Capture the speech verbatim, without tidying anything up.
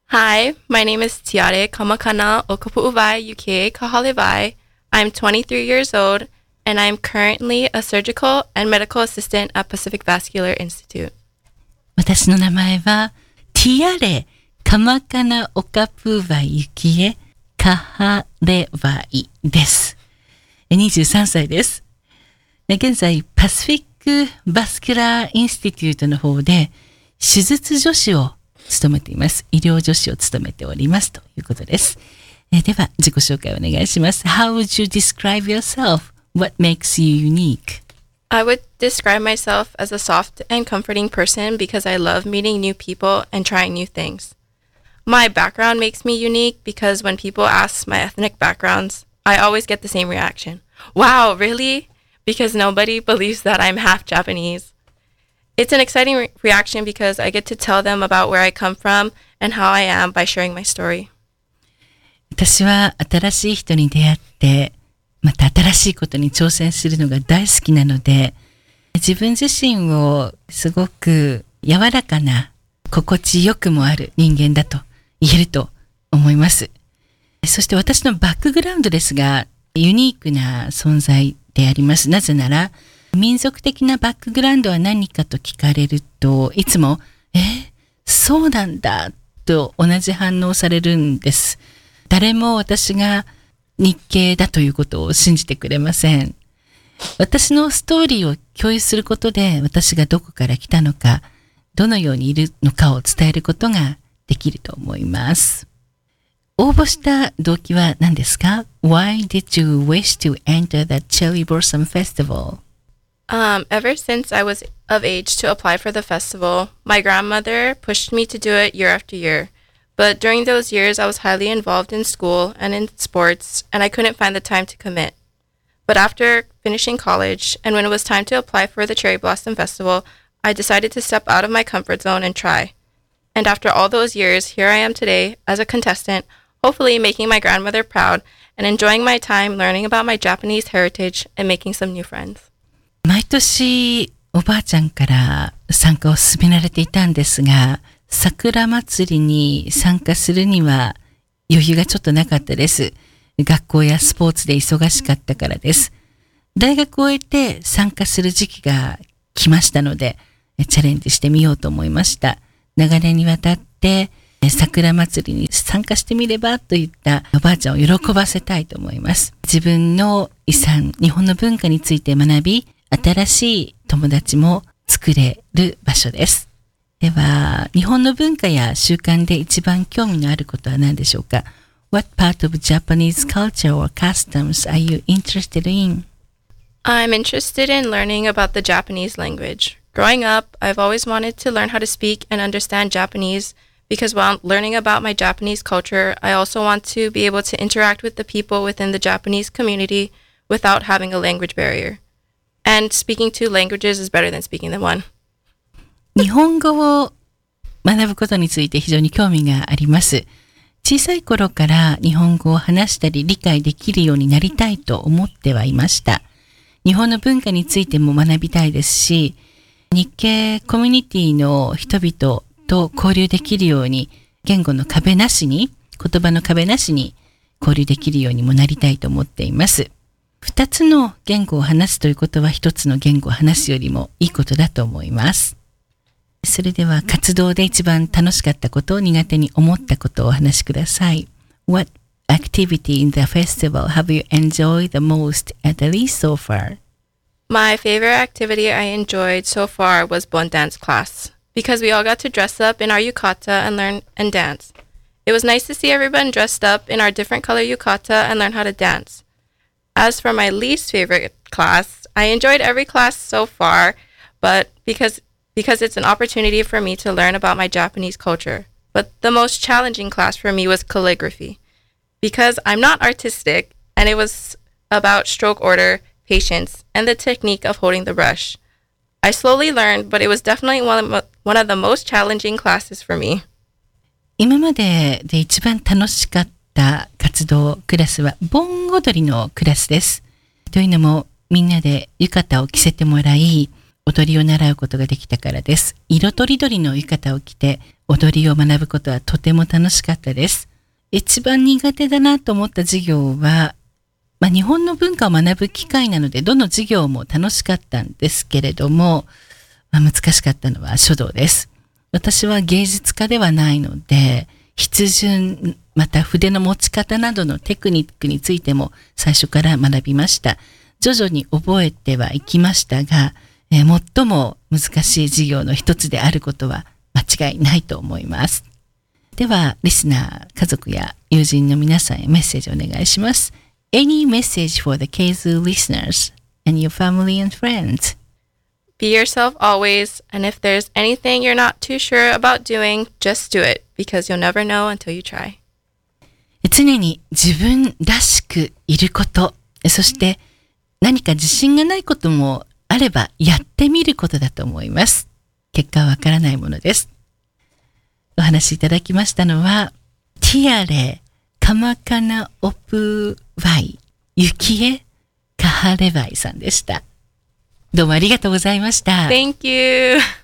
Hi, my name is Tiare Kamakana Okapu'uvai Yukie Kahalevai. I'm twenty-three years old, and I'm currently a surgical and medical assistant at Pacific Vascular Institute. 私の名前は、ティアレ・カマカナ・オカプーバイ・ユキエ・カハレバイです。にじゅうさんさいです。現在、パシフィック・バスキュラー・インスティテュートの方で、手術助手を務めています。医療助手を務めておりますということです。えでは、自己紹介をお願いします。How would you describe yourself? What makes you unique? I would describe myself as a soft and comforting person because I love meeting new people and trying new things. My background makes me unique because when people ask my ethnic backgrounds, I always get the same reaction. Wow, really? Because nobody believes that I'm half Japanese.It's an exciting re- reaction because I get to tell them about where I come from and how I am by sharing my story. 私は新しい人に出会って、また新しいことに挑戦するのが大好きなので、自分自身をすごく柔らかな、心地よくもある人間だと言えると思います。そして私のバックグラウンドですが、ユニークな存在であります。なぜなら、民族的なバックグラウンドは何かと聞かれると、いつも、え、そうなんだ、と同じ反応されるんです。誰も私が日系だということを信じてくれません。私のストーリーを共有することで、私がどこから来たのか、どのようにいるのかを伝えることができると思います。応募した動機は何ですか？ Why did you wish to enter the Cherry Blossom Festival? Um, ever since I was of age to apply for the festival, my grandmother pushed me to do it year after year. But during those years, I was highly involved in school and in sports, and I couldn't find the time to commit. But after finishing college, and when it was time to apply for the Cherry Blossom Festival, I decided to step out of my comfort zone and try. And after all those years, here I am today as a contestant, hopefully making my grandmother proud and enjoying my time learning about my Japanese heritage and making some new friends. 毎年おばあちゃんから参加を勧められていたんですが、桜祭りに参加するには余裕がちょっとなかったです。学校やスポーツで忙しかったからです。大学を終えて参加する時期が来ましたので、チャレンジしてみようと思いました。長年にわたって桜祭りに参加してみればといったおばあちゃんを喜ばせたいと思います。自分の遺産、日本の文化について学び、新しい友達も作れる場所です。では、日本の文化や習慣で一番興味のあることは何でしょうか？ What part of Japanese culture or customs are you interested in? I'm interested in learning about the Japanese language. Growing up, I've always wanted to learn how to speak and understand Japanese because while learning about my Japanese culture, I also want to be able to interact with the people within the Japanese community without having a language barrier.And speaking two languages is better than speaking them one. 日本語を学ぶことについて非常に興味があります。小さい頃から日本語を話したり理解できるようになりたいと思ってはいました。日本の文化についても学びたいですし、日系コミュニティの人々と交流できるように、言語の壁なしに、言葉の壁なしに交流できるようにもなりたいと思っています。二つの言語を話すということは一つの言語を話すよりもいいことだと思います。それでは活動で一番楽しかったこと、苦手に思ったことをお話しください。What activity in the festival have you enjoyed the most at least so far? My favorite activity I enjoyed so far was Bon Dance class because we all got to dress up in our yukata and learn and dance. It was nice to see everyone dressed up in our different color yukata and learn how to dance.As for my least favorite class, I enjoyed every class so far, but because because it's an opportunity for me to learn about my Japanese culture. But the most challenging class for me was calligraphy, because I'm not artistic, and it was about stroke order, patience, and the technique of holding the brush. I slowly learned, but it was definitely one of, one of the most challenging classes for me. 今までで一番楽しかった活動クラスは盆踊りのクラスです。というのもみんなで浴衣を着せてもらい踊りを習うことができたからです。色とりどりの浴衣を着て踊りを学ぶことはとても楽しかったです。一番苦手だなと思った授業は、まあ、日本の文化を学ぶ機会なので、どの授業も楽しかったんですけれども、まあ、難しかったのは書道です。私は芸術家ではないので、筆順、また筆の持ち方などのテクニックについても最初から学びました。徐々に覚えてはいきましたが、えー、最も難しい授業の一つであることは間違いないと思います。では、リスナー、家族や友人の皆さんへメッセージをお願いします。Any message for the Keizu listeners and your family and friends? Be yourself always, and if there's anything you're not too sure about doing, just do it, because you'll never know until you try. 常に自分らしくいること、そして何か自信がないこともあればやってみることだと思います。結果はわからないものです。お話しいただきましたのは、ティアレカマカナオプワイユキエカハレバイさんでした。どうもありがとうございました。 Thank you.